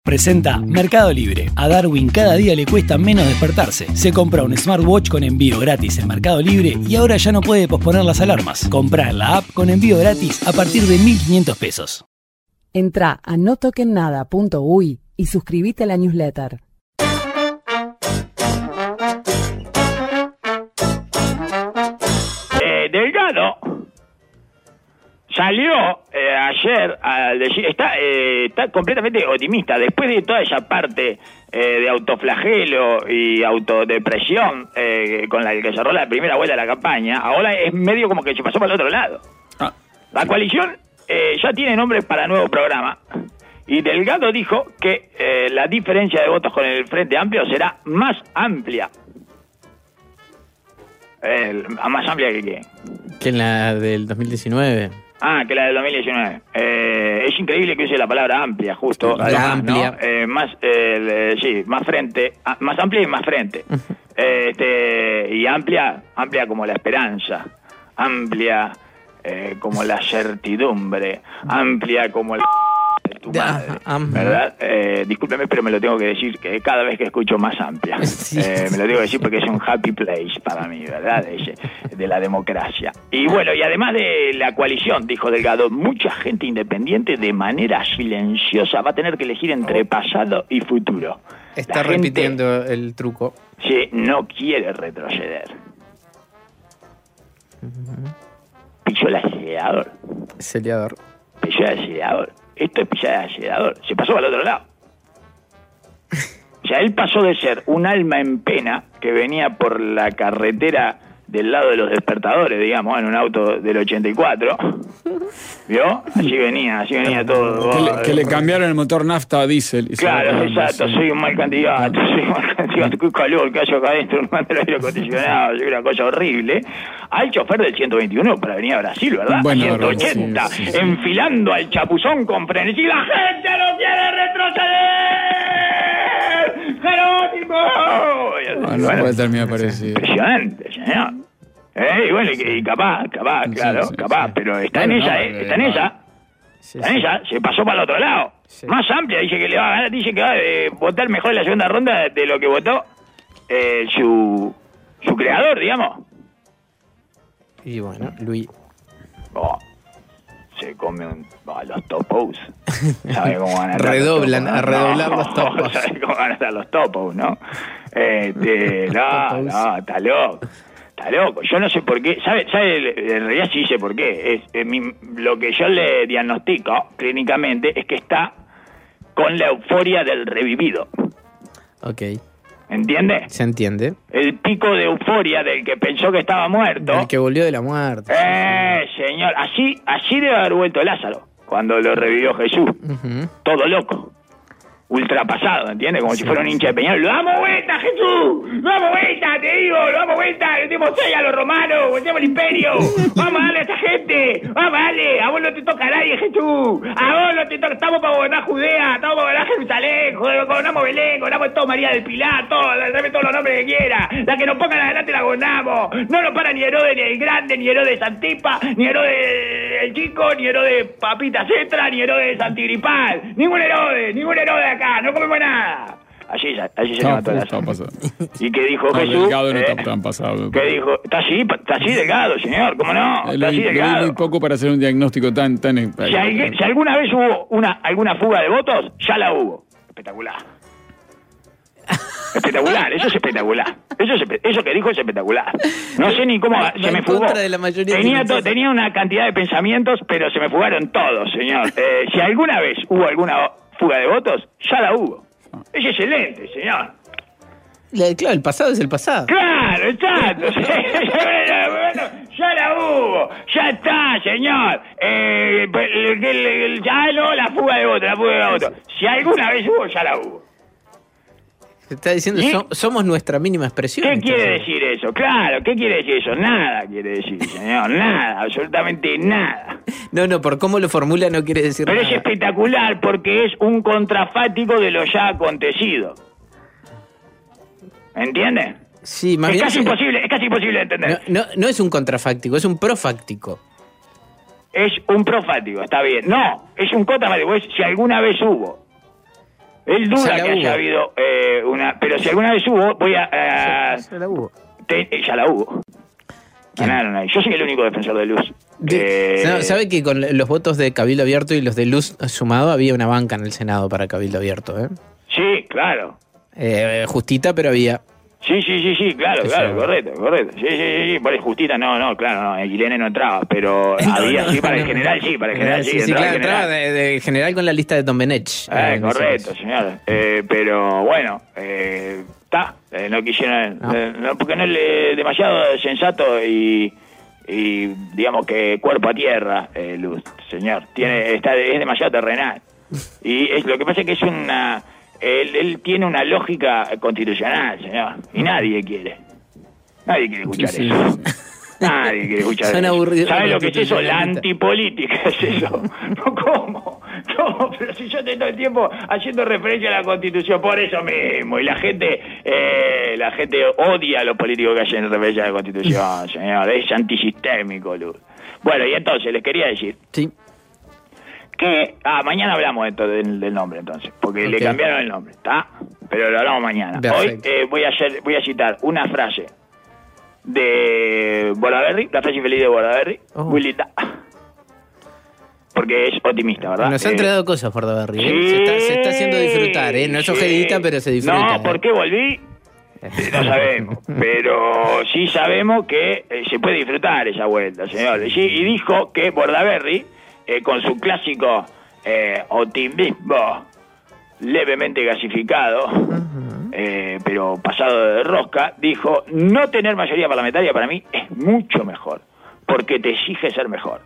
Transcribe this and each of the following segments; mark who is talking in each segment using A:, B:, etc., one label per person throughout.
A: Presenta Mercado Libre. A Darwin cada día le cuesta menos despertarse. Se compra un smartwatch con envío gratis en Mercado Libre y ahora ya no puede posponer las alarmas. Comprar la app con envío gratis a partir de 1.500 pesos.
B: Entrá a notokennada.uy y suscríbete a la newsletter.
C: Delgado salió ayer a decir, está completamente optimista después de toda esa parte de autoflagelo y autodepresión con la que cerró la primera vuelta de la campaña. Ahora es medio como que se pasó para el otro lado. La coalición ya tiene nombre para nuevo programa y Delgado dijo que la diferencia de votos con el Frente Amplio será más amplia. ¿Más amplia que qué?
D: Que la del 2019.
C: Que la del 2019. Es increíble que use la palabra amplia, justo.
D: La amplia.
C: ¿No? Sí, más frente. Más amplia y más frente. Y amplia como la esperanza. Amplia como la certidumbre. Amplia como la... tu madre, ¿verdad? Discúlpeme, pero me lo tengo que decir que cada vez que escucho más amplia.
D: Sí.
C: Me lo tengo que decir porque es un happy place para mí, ¿verdad? De la democracia. Y bueno, y además de la coalición, dijo Delgado, mucha gente independiente de manera silenciosa va a tener que elegir entre pasado y futuro.
D: Está repitiendo el truco.
C: Sí, no quiere retroceder. Pisó el acelerador. Pisó el acelerador. Esto es pisar el acelerador. Se pasó al otro lado. O sea, él pasó de ser un alma en pena que venía por la carretera del lado de los despertadores, digamos, en un auto del 84. ¿Vio? Así venía todo.
E: Que le cambiaron el motor nafta a diésel.
C: Claro, exacto. Soy un mal candidato. Qué calor que hay acá adentro, no manda el aire acondicionado. Soy una cosa horrible. Al chofer del 121 para venir a Brasil, ¿verdad?
E: Bueno,
C: 180,
E: sí.
C: Enfilando al chapuzón con frenesí. ¡La gente no quiere retroceder! ¡Jerónimo!
E: No puede terminar parecido.
C: Impresionante, señor. Y bueno, y capaz, claro, capaz, pero está en ella, está en ella.
D: Sí,
C: Está en ella, se pasó para el otro lado.
D: Sí.
C: Más amplia, dice que le va a ganar, dice que va a votar mejor en la segunda ronda de lo que votó su creador, digamos.
D: Y bueno, Luis.
C: Se come los topos. ¿Sabe cómo van a estar
D: Redoblan, a redoblar los topos.
C: ¿Sabe cómo van a estar los topos, no? No, está loco. Está loco. Yo no sé por qué. ¿Sabe? En realidad sí sé por qué. Lo que yo le diagnostico clínicamente es que está con la euforia del revivido.
D: Ok.
C: ¿Entiende?
D: Se entiende.
C: El pico de euforia del que pensó que estaba muerto.
D: El que volvió de la muerte.
C: Señor. Así debe haber vuelto Lázaro cuando lo revivió Jesús.
D: Uh-huh.
C: Todo loco. Ultrapasado, ¿entiendes? Como si fuera un hincha de Peñarol. ¡Lo damos vuelta, Jesús! ¡Lo damos vuelta, te digo! ¡Lo damos vuelta! ¡Le dimos 6 a los romanos! ¡Volteamos el imperio! ¡Vamos a darle a esta gente! ¡Vamos a darle! ¡A vos no te toca a nadie, Jesús! ¡A vos no te toca! Estamos para gobernar Judea, estamos para gobernar Jerusalén, gobernamos Belén, gobernamos todo María del Pilar, dame todos los nombres que quiera. La que nos pongan adelante la gobernamos. No nos para ni Herodes ni el Grande, ni Herodes Antipa, ni Herodes el Chico, ni Herodes Papita Cetra, ni Herodes Antigripal. Ningún Herodes acá, no comemos nada. Allí se levantó la
E: pasado.
C: ¿Y qué dijo Jesús?
E: Delgado no está tan pasado.
C: ¿Qué dijo? Está así Delgado, señor, ¿cómo no? Está así Delgado.
E: Muy poco para hacer un diagnóstico tan...
C: Si alguna vez hubo alguna fuga de votos, ya la hubo. Espectacular. Espectacular, eso es espectacular. Eso que dijo es espectacular. No sé ni cómo se me fugó.
D: De la mayoría
C: tenía una cantidad de pensamientos, pero se me fugaron todos, señor. Si alguna vez hubo alguna fuga de votos, ya la hubo. Es excelente, señor.
D: Claro, el pasado es el pasado.
C: Claro, exacto. Bueno, ya la hubo. Ya está, señor. Ya no, la fuga de votos. Si alguna vez hubo, ya la hubo.
D: Se está diciendo, somos nuestra mínima expresión.
C: ¿Qué quiere decir eso? Claro, ¿qué quiere decir eso? Nada quiere decir, señor, nada, absolutamente nada.
D: No, por cómo lo formula no quiere decir
C: nada.
D: Pero
C: es espectacular porque es un contrafático de lo ya acontecido. ¿Entiende?
D: Sí, más
C: es
D: bien
C: casi imposible de entender.
D: No es un contrafáctico, es un profáctico.
C: Es un profático, está bien. No, es un contrafático, si alguna vez hubo. Él duda
D: Ya la
C: que haya
D: hubo.
C: habido una... Pero si alguna vez hubo, voy a...
D: Ya la hubo.
C: ya la hubo. Ganaron ahí. Yo soy el único defensor de Luz.
D: No, ¿sabe que con los votos de Cabildo Abierto y los de Luz sumado había una banca en el Senado para Cabildo Abierto?
C: Sí, claro.
D: Justita, pero había.
C: Sí, claro,
D: Sí,
C: claro,
D: sí.
C: correcto. Sí, por el justita, no, claro, no, Aguilene no entraba, pero había, sí, para el general, sí,
D: Sí,
C: entraba
D: claro,
C: el
D: entraba
C: general.
D: de general con la lista de Don Benech.
C: Correcto, señor. Pero bueno, no quisieron, no, porque no es demasiado sensato y digamos que cuerpo a tierra, Luz, señor. Es demasiado terrenal. Y lo que pasa es que es una... Él tiene una lógica constitucional, señor, y nadie quiere escuchar
E: Sí,
C: eso.
E: sí.
C: Nadie quiere escuchar
D: Son
C: eso.
D: aburridos.
C: ¿Sabes lo que es eso? La
D: Constitucionalista.
C: antipolítica es eso. No, ¿cómo? Pero si yo estoy todo el tiempo haciendo referencia a la Constitución, por eso mismo, y la gente odia a los políticos que hacen referencia a la Constitución, señor, es antisistémico, Luz. Bueno, y entonces les quería decir
D: Sí.
C: que mañana hablamos del nombre, entonces, porque le
D: Ok.
C: cambiaron el nombre, ¿está? Pero lo hablamos mañana.
D: Perfecto.
C: Hoy voy a citar una frase de Bordaberry, la frase infeliz de Bordaberry,
D: Oh.
C: muy linda, porque es optimista, ¿verdad?
D: Nos ha entregado cosas por Daverri,
C: sí,
D: se está haciendo disfrutar, No es
C: sí.
D: hojedita, pero se disfruta.
C: No, ¿por qué volví? No sabemos, pero sí sabemos que se puede disfrutar esa vuelta, señores. Sí, y dijo que Bordaberry, con su clásico optimismo levemente gasificado, pero pasado de rosca, dijo: no tener mayoría parlamentaria para mí es mucho mejor, porque te exige ser mejor.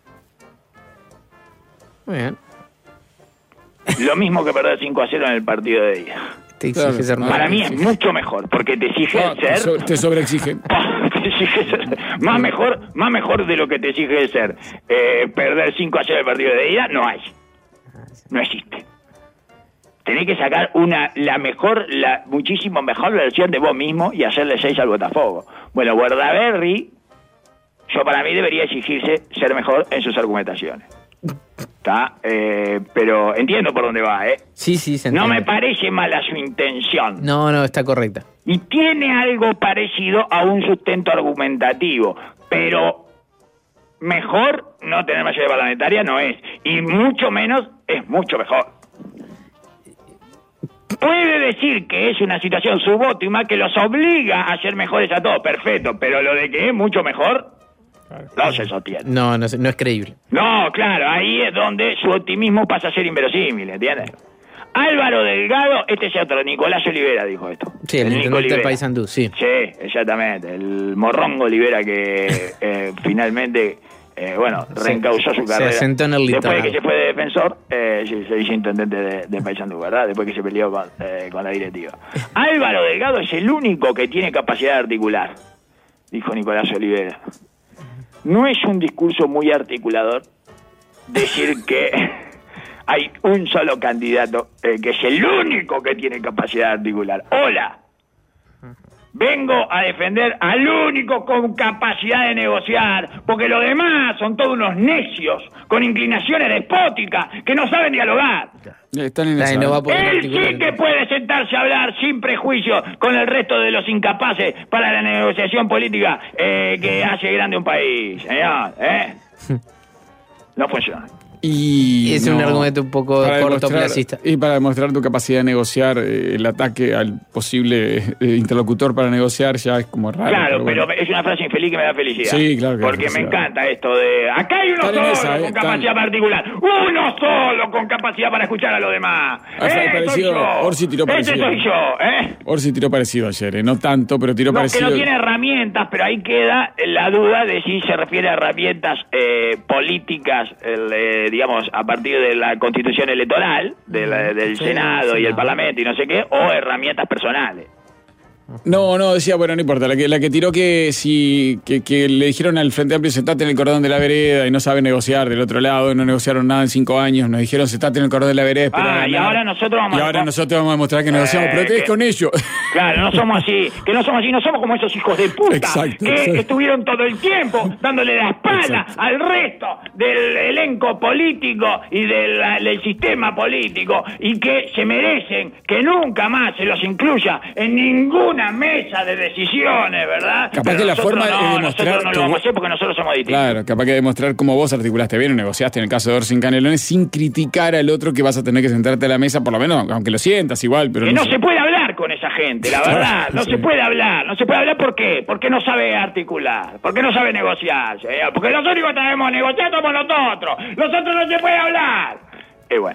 D: Muy bien.
C: Lo mismo que perder 5-0 en el partido de ida.
D: Te exige
E: Claro.
D: ser
C: Para
D: mejor.
C: mí es mucho mejor, porque te exige ser...
E: Te sobreexigen.
C: Te exige ser más mejor de lo que te exige ser. Perder 5-0 el partido de ida, no hay. No existe. Tenés que sacar la muchísimo mejor versión de vos mismo y hacerle 6 al Botafogo. Bueno, Bordaberry, para mí debería exigirse ser mejor en sus argumentaciones. ¿Está? Pero entiendo por dónde va,
D: Sí, se
C: No
D: entiende.
C: me parece mala su intención.
D: No, está correcta.
C: Y tiene algo parecido a un sustento argumentativo, pero mejor no tener mayoría parlamentaria no es, y mucho menos es mucho mejor. Puede decir que es una situación subóptima que los obliga a ser mejores a todos, perfecto, pero lo de que es mucho mejor no se sostiene.
D: No es creíble.
C: No, claro, ahí es donde su optimismo pasa a ser inverosímil, ¿entiendes? Álvaro Delgado, este es otro, Nicolás Olivera dijo esto.
D: Sí, el
C: Nico
D: intendente de
C: Olivera.
D: Paysandú, sí.
C: Sí, exactamente, el morrongo Olivera que finalmente, reencauzó su carrera.
D: Se asentó en el
C: Después de
D: litoral.
C: que se fue de defensor, se hizo intendente de Paysandú, ¿verdad? Después que se peleó con la directiva. Álvaro Delgado es el único que tiene capacidad de articular, dijo Nicolás Olivera. No es un discurso muy articulador decir que hay un solo candidato que es el único que tiene capacidad de articular. Hola, vengo a defender al único con capacidad de negociar, porque los demás son todos unos necios con inclinaciones despóticas que no saben dialogar.
E: Están en esa.
D: No va a poder
C: Él
D: articular.
C: sí que puede sentarse a hablar sin prejuicio con el resto de los incapaces para la negociación política que hace grande un país, señor, No funciona.
E: Y
D: Es un argumento un poco cortoplacista.
E: Y para demostrar tu capacidad de negociar, el ataque al posible interlocutor para negociar ya es como raro.
C: Claro,
E: bueno.
C: pero es una frase infeliz que me da felicidad.
E: Sí, claro que da
C: porque me
E: felicidad.
C: encanta esto de... Acá hay uno
E: Están en
C: solo
E: esa,
C: con
E: están-
C: capacidad particular. Uno solo con capacidad para escuchar a los demás.
E: Soy
C: Soy
E: parecido,
C: yo.
E: Orsi tiró parecido.
C: Ese soy yo,
E: Orsi tiró parecido ayer, no tanto, pero tiró
C: No, que
E: parecido.
C: no tiene herramientas, pero ahí queda la duda de si se refiere a herramientas políticas, digamos, a partir de la Constitución electoral, del
D: Sí,
C: Senado y el
D: Senado.
C: Parlamento y no sé qué, o herramientas personales.
E: No, decía, bueno, no importa, la que tiró que le dijeron al Frente Amplio sentate en el cordón de la vereda y no sabe negociar del otro lado, no negociaron nada en 5 años, nos dijeron sentate en el cordón de la vereda.
C: Y ahora nosotros vamos
E: a demostrar que negociamos, pero ustedes con ellos.
C: Claro, no somos así, no somos como esos hijos de puta.
E: Exacto.
C: Estuvieron todo el tiempo dándole la espalda al resto del elenco político y del sistema político, y que se merecen que nunca más se los incluya en ninguna mesa de decisiones, ¿verdad?
E: Capaz que la forma de demostrar
C: nosotros no lo vamos a hacer porque nosotros somos distintos.
E: Claro, capaz que demostrar cómo vos articulaste bien o negociaste en el caso de Orsin Canelones sin criticar al otro, que vas a tener que sentarte a la mesa, por lo menos, aunque lo sientas igual, pero
C: que no se puede hablar con esa gente, la verdad. No se puede hablar. ¿Por qué? Porque no sabe articular, porque no sabe negociar, porque los únicos que sabemos negociar somos nosotros. Nosotros no se puede hablar. Y bueno.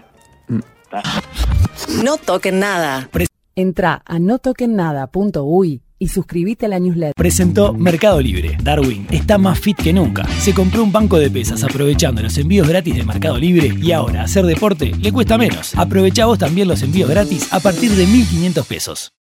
F: No toquen nada.
B: Entrá a notoquennada.uy y suscríbete a la newsletter.
A: Presentó Mercado Libre. Darwin está más fit que nunca. Se compró un banco de pesas aprovechando los envíos gratis de Mercado Libre y ahora hacer deporte le cuesta menos. Aprovechá vos también los envíos gratis a partir de 1.500 pesos.